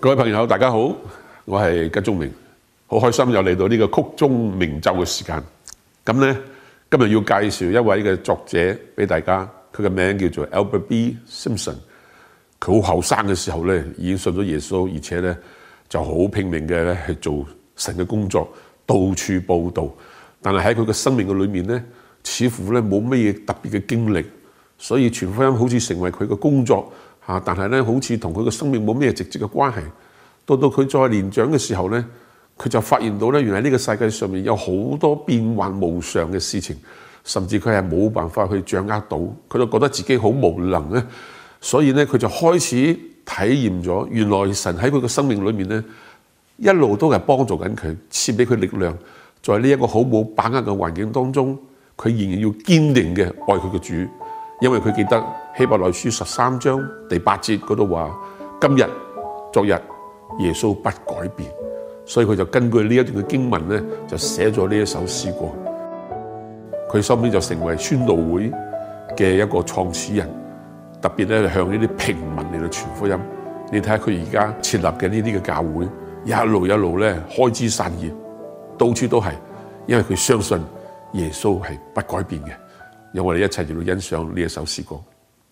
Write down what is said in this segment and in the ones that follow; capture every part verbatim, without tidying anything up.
各位朋友，大家好，我係吉中明，好開心又嚟到呢個曲中鳴奏嘅時間。咁咧，今日要介紹一位嘅作者俾大家，佢嘅名叫做 Albert B. Simpson。佢好後生嘅時候咧，已經信咗耶穌，而且咧就好拼命嘅咧去做神嘅工作，到處佈道。但係喺佢嘅生命嘅裏面咧，似乎咧冇乜嘢特別嘅經歷，所以傳福音好似成為佢嘅工作嚇，但係咧好似同佢嘅生命冇咩直接嘅關係。到到佢再年長嘅時候咧，佢就發現到咧，原來呢個世界上面有好多變幻無常嘅事情，甚至佢係冇辦法去掌握到，佢就覺得自己好無能咧。所以咧，佢就開始體驗咗，原來神喺佢嘅生命裏面咧，一路都係幫助緊佢，賜俾佢力量，在呢一個好冇把握嘅環境當中，佢仍然要堅定嘅愛佢嘅主，因為佢記得希伯來書十三章第八節嗰度話：今日、昨日，耶穌不改變。所以佢就根據呢一段嘅經文咧，就寫咗呢一首詩歌。佢收尾就成為宣道會嘅一個創始人，特別咧向呢啲平民嚟到傳福音。你睇下佢而家設立嘅呢啲嘅教會，一路一路咧開枝散葉，到處都係，因為佢相信耶穌係不改變嘅。讓我哋一齊嚟到欣賞呢一首詩歌。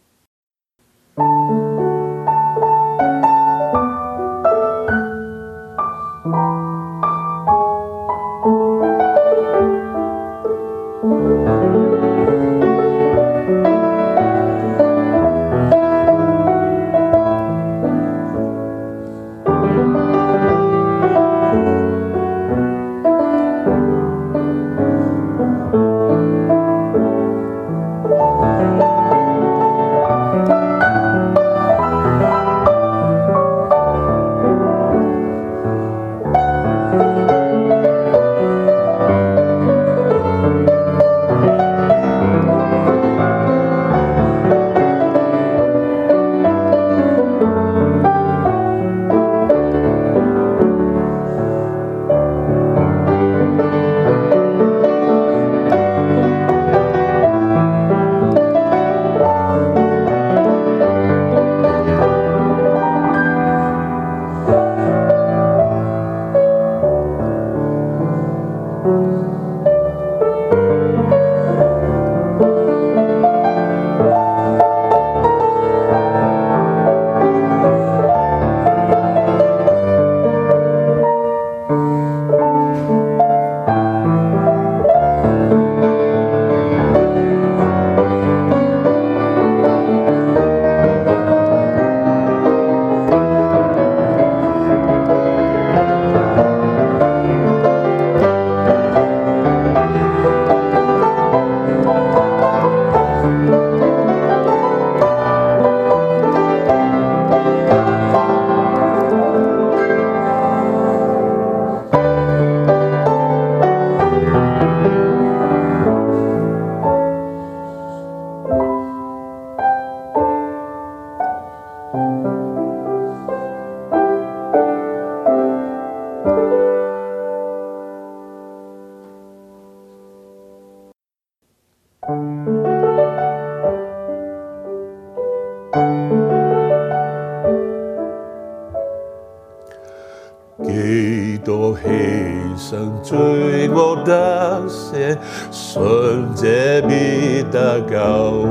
幾多犧牲罪惡得赦，信者必得救。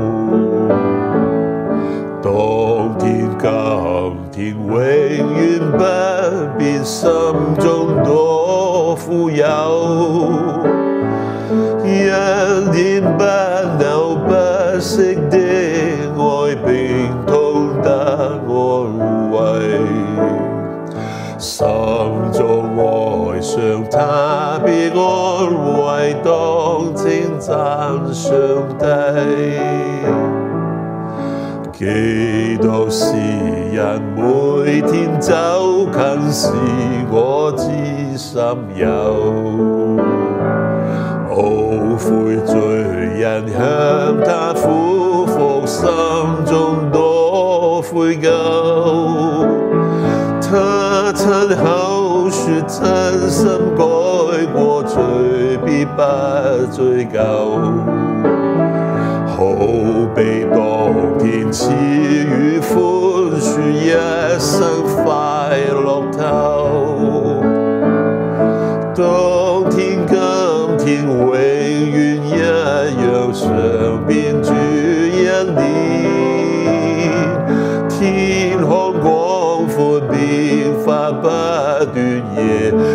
當天今天永遠不變，心中多富有，恩典不朽不息的愛，並同得安慰。心中愛上他必安慰，當稱讚上帝。基督是人每天走近，是我之心友。懊悔罪人向他俯伏，心中多悔疚。他親口說真心改過，罪必不追究。好比當天賜予寬恕，一生快樂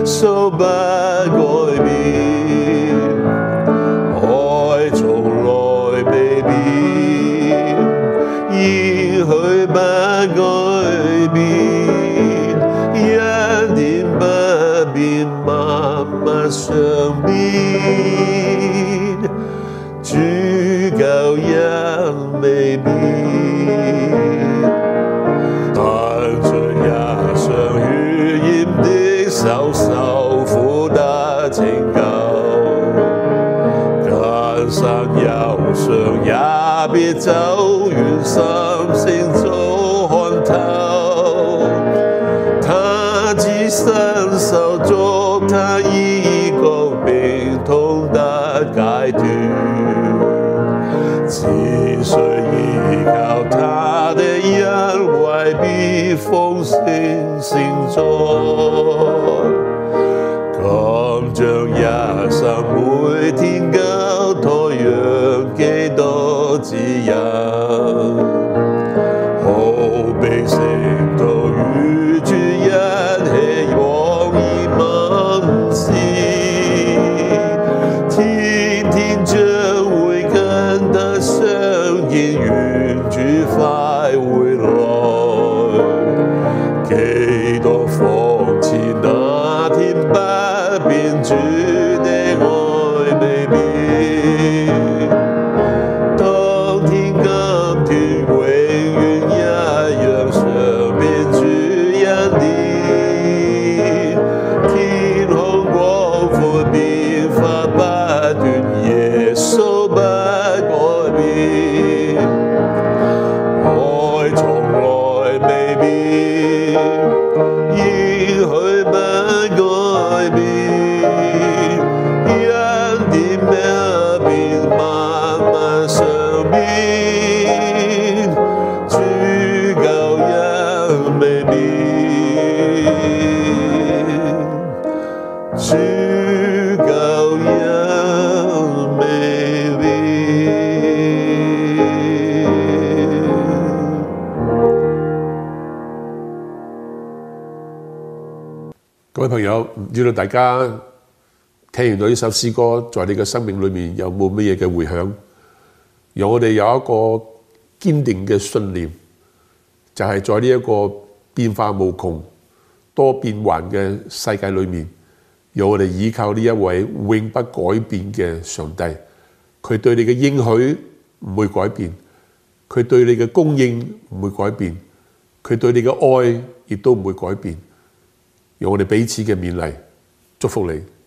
穌不改變，愛從來未變，應許不改變，恩典不變，萬物常變，主救恩未變。手受苦得拯救，艱山憂傷也別走遠，心聲早看透。他只身受足，他醫各病痛得解脫，只需依靠他的恩惠，必豐盛承載。咁將一生每天交託，讓基督指引，好比聖徒與主一起往以問事，天天將會跟他相見，願主快回來，幾多放肆那天不變，主的愛未變，當天今天永遠一樣，常變主恩典，天空廣闊變化不斷，耶穌不改變，愛從來未變，應許不改變，恩典不變，萬物常變，主救恩未變，主救恩未變。 各位朋友，唔知道大家聽完到呢首詩歌，在你嘅生命裏面有冇乜嘢嘅迴響？讓我哋有一個堅定嘅信念，就係在呢一個變化無窮、多變幻嘅世界裏面，讓我哋依靠呢一位永不改變嘅上帝。佢對你嘅應許唔會改變，佢對你嘅供應唔會改變，佢對你嘅愛亦都唔會改變。讓我哋彼此嘅勉勵，祝福你。